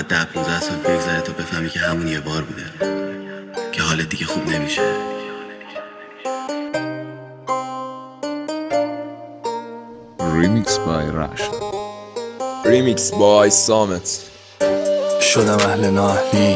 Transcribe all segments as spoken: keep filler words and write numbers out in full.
باید ده پونزده سال بگذره تا بفهمی که همون یه بار بوده که حالت دیگه خوب نمیشه. Remix by Rush. Remix by Samet. شدم اهل نااهلی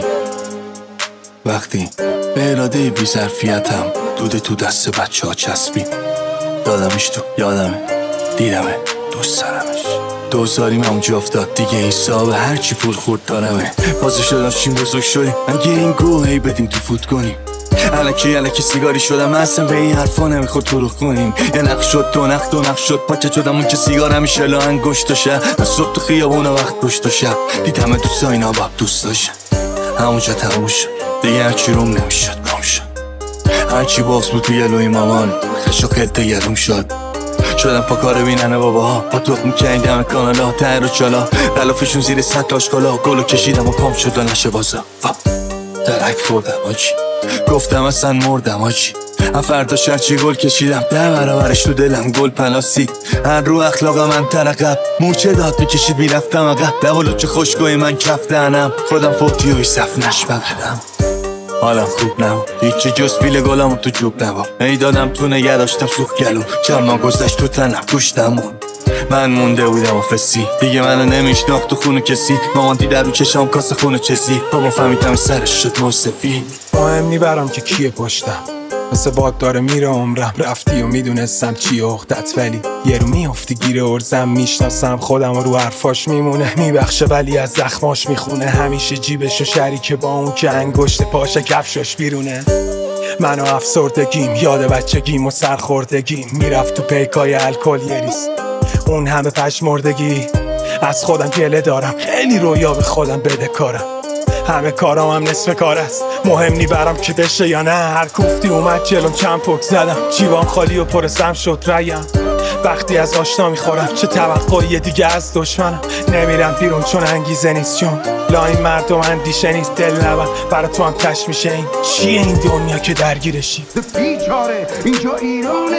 وقتی به اراده بی ظرفیتم دوده تو دست بچه ها چسبید. دادمش تو یادمه دیدمه دوست دارمش دوزاریم همونجا افتاد دیگه این صاحب هرچی پول خورد دارمه. بازه شدم چیم بزرگ شدیم اگه این گوهی بدیم تو فوت کنیم. الکی الکی سیگاری شدم اصلا به این حرفا نمیخواد طرق کنیم. یه نقش شد دو نقش دو نقش شد پاچه شدم اون که سیگار همیشه لاهن گشت و شب. من صبح تو خیابون وقت گشت و شب دیدمه دوستا اینا باب دوست داشتن. همونجا تموم شد دیگه هرچی روم نمیشد گم شد. هرچی باز بود توی لوی مامان خشو خلطه یادم شد. شدم پا کار بیننه باباها پا توق میکنی دم کانالا تر و چالا غلافشون زیر سطل آشکالا گلو کشیدم و پام شد و نشه بازا درک خوردم آجی گفتم اصلا مردم آجی. هم فردا شرچی گل کشیدم ده برابرش تو دلم گل پلاستیک. هر رو اخلاق من ترقب مورچه داد بکشید میرفتم اقب دوالو چه خوشگوی من کف دهنم خودم فوتی و صف نشبقدم. حالم خوب نبود هیچی جز پیل گلم تو جوب نبود. ای دادم تو نگه داشتم سوخ گلو چند ما گذشت تو تنم گوشتمون من مونده بودم و فسی دیگه منو نمیشناخت تو خونه کسی. مامان دیده رو چشام کاسه خونه چسی بابا فهمیدم سرش شد موسفی. مهم نیبرم که کیه پشتم مثل باد داره میره عمرم. رفتی و میدونستم چیه اختت ولی یه رو میافتی گیره ارزم. میشناسم خودم و رو حرفاش میمونه میبخشه ولی از زخماش میخونه. همیشه جیبشو شریکه با اون که انگشت پاشه کفشاش بیرونه. من و افسردگیم یاد بچگیم و سرخوردگیم میرفت تو پیکای الکل یه ریز اون همه پشمردگی. از خودم گله دارم خیلی رویا به خودم بده کارم. همه کارام هم نصف کار است مهم نی برام که بشه یا نه. هر کوفتی اومد جلوم چند پک زدم جیبام خالی و پرسم شد ریم. وقتی از آشنا میخورم چه توقعی دیگه از دشمنم. نمیرم بیرون چون انگیزه نیست چون لا این مردم اندیشه نیست. دل نبر برا تو هم تش میشه این چیه این دنیا که درگیرشی. بیچاره اینجا ایرانه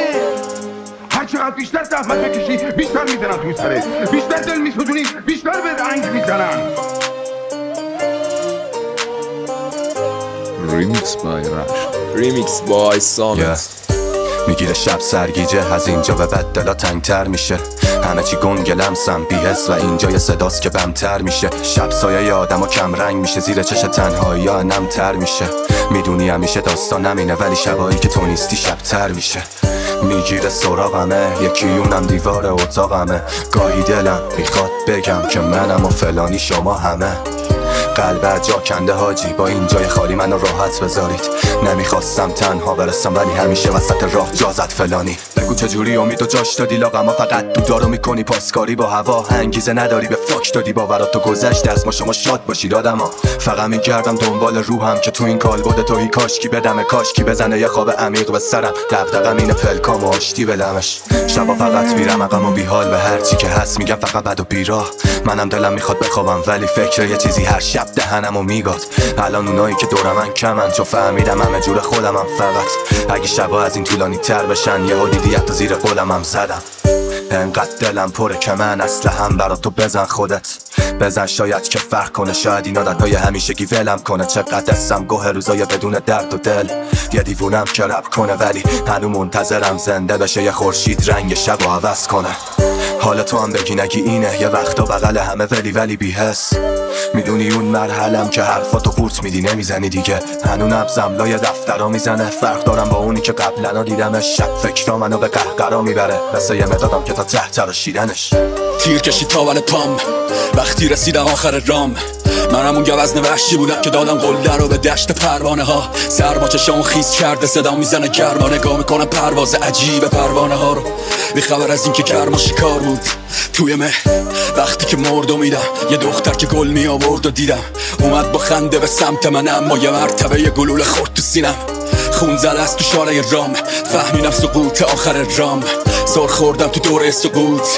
هر چقدر بیشتر زحمت بکشی بیشتر میزنن توی سرت بیشتر دل میسوزونی بیشتر به رنگ میزنن. Remix by Rush. Remix by Samet. yeah. میگیره شب سرگیجه از اینجا به بعد دلا تنگتر میشه. همه چی گنگ لمسم بی‌حس و اینجا یه صداست که بمتر میشه. شب سایه آدم و کم رنگ میشه زیر چش تنهایی ها نمتر میشه. میدونی همیشه داستان نمینه ولی شبایی که تو نیستی شبتر میشه. میگیره سراغمه یکی اونم دیوار اتاقمه. گاهی دلم میخواد بگم که منم و فلانی شما همه. قلب جا کنده حاجی با این جای خالی منو راحت بذارید. نمیخواستم تنها برسم ولی همیشه وسط راه جا زد فلانی. بگو چجوری امید و جاش دادی لاغما فقط تو دارو میکنی پاسکاری با هوا. انگیزه نداری به فاک دادی باورات تو گذشت از ما شما شاد باشید آدما. فقط میگردم دنبال روحم که تو این کالبد توهی کاشکی بدمه کاشکی بزنه یه خواب عمیق به سرم. دغدغم اینه پلکام و آشتی بلمش. شبا فقط میرم عقب و بیحال به هرچی که هست میگم فقط بد و بیراه. منم دلم میخواد بخوابم ولی فکر یه چیزی هر شب دهنمو میگاد. الان اونایی که دور من کمن چون فهمیدم همه جور خودمم فقط. اگه شبا از این طولانی تر بشن یه دیدی حتی زیر قولم هم زدم. انقدر دلم پره که من اصلا هم برا تو بزن خودت بزن شاید که فرق کنه. شاید این عادتهای همیشگی ولم کنه. چقدر دستم گوه روزای بدون درد و دل. یه دیوونم که رپ کنه ولی هنو منتظرم زنده بشه یه خورشید رنگ شب و عوض کنه. حالا تو هم بگی نگی اینه یه وقتا بغل همه ولی ولی بی حس. میدونی اون مرحلم که حرفاتو قورت میدی نمیزنی دیگه. هنو نبزم لای دفترا میزنه. فرق دارم با اونی که قبلنا دیدمش. شب فکرا منو به قهقرا میبره مثل یه مدادم که تا ته تراشیدنش. تیر کشید تاول پام وقتی رسیدم آخر رام. منم اون گوزن وحشی بودم که دادم قله رو به دشت پروانه ها. سرما چشام خیس کرده صدا میزنه گرما. نگاه میکنم پرواز عجیب پروانه ها رو بی خبر از این که گرما شکار بود توی مه. وقتی که مرد و میدم یه دختر که گل می آورد و دیدم اومد با خنده به سمت من اما یه مرتبه یه گلوله خورد تو سینم. خون زده است تو شارع رام فهمیدم سقوط آخر رام. سر خوردم تو دوره سقوط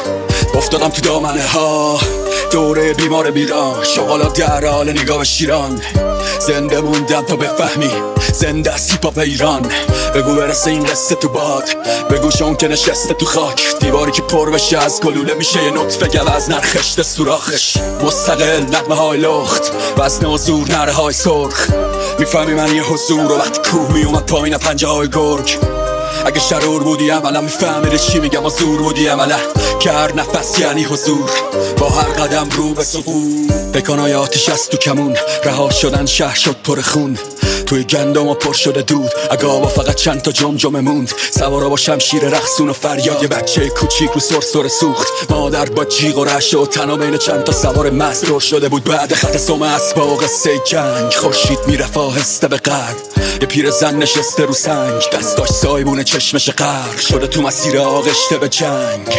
افتادم تو دامنه ها دوره بیمار بیران شغالا در حال نگاه به شیران زنده موندم تا بفهمی زنده از هیپ هاپ ایران بگو برسه این قصه تو باد بگو شون که نشسته تو خاک دیواری که پر بشه از گلوله میشه یه نطفه گوز نرخشته سوراخش مستقل نغمه های لخت وزن و زور نره های سرخ میفهمی من یه حضور و وقتی کوه میومد پایین پنجه های گرگ اگه شرور بودی عملا میفهمیده چی میگم و زور بودی عملا که هر نفس یعنی حضور با هر قدم رو به سقوط بکنای آتیش از تو کمون رها شدن شهر شد پر خون توی گندم و پر شده دود اگه فقط چند تا جمجمه موند سوارا با شمشیر رقصون و فریاد یه بچه کوچیک رو سرسر سوخت مادر با جیغ و رعشه و تنها بین چند تا سوار مست دور شده بود بعد خط سم اسباق قصه جنگ خورشید میرفت آهسته به غرب یه پیرزن نشسته رو سنگ دستاش سایبون چشمش غرق شده تو مسیر آغشته به جنگ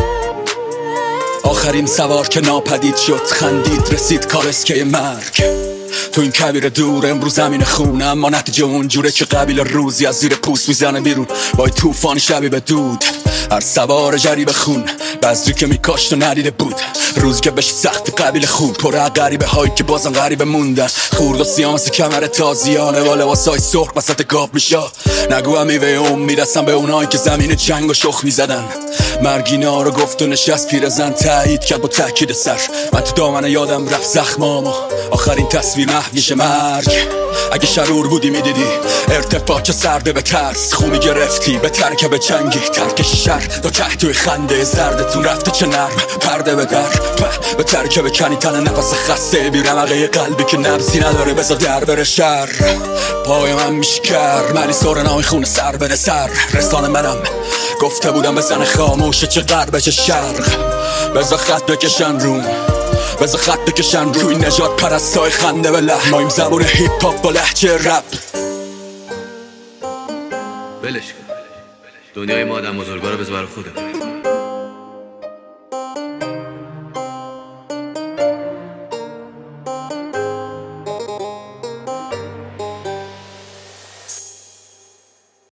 آخرین سوار که ناپدید شد خندید رسید کالسکه مرگ تو این کبیر دور امروز زمین خونه اما نتیجه اونجوره که قبیل روزی از زیر پوست میزنه بیرون با توفان شبی به دود هر سوار جریب خون بذری که میکاشت و ندیده بود روز که بشه سخت قبیل خوب پر غریبه هایی که بازم غریبه موندن خورد و سیاه مثل کمر تازیانه و لباسای سرخ وسط گاب میشه نگو هم میوه امید هستم به اونایی که زمین جنگ و شخ میزدن مرگینا رو گفت و نشست پیرزن تایید کرد با تاکید سر من تو دامنه یادم رفت زخمامو آخرین تصویر محویش مرگ اگه شرور بودی میدیدی ارتفاع سرده به ترس خونی گرفتی به ترکه به جنگی ترکش شر دو تحتوی خنده زردتون رفته چه نرم پرده به در په به ترکه بکنی تن نفس خسته بی رمقه قلبی که نبزی نداره بذار در بره شر پای من میشکر ملی سورنای خونه سر بره سر رسان منم گفته بودم بزن خاموشه چه غرب چه شرق بذار خط بکشن روم بذار خط بکشن روی نجات پرستای خنده به لحن مایم زبون هیپ هاپ با لهجه رپ ولش کن دنیای ما آدم بزرگا رو بذار برای خودمون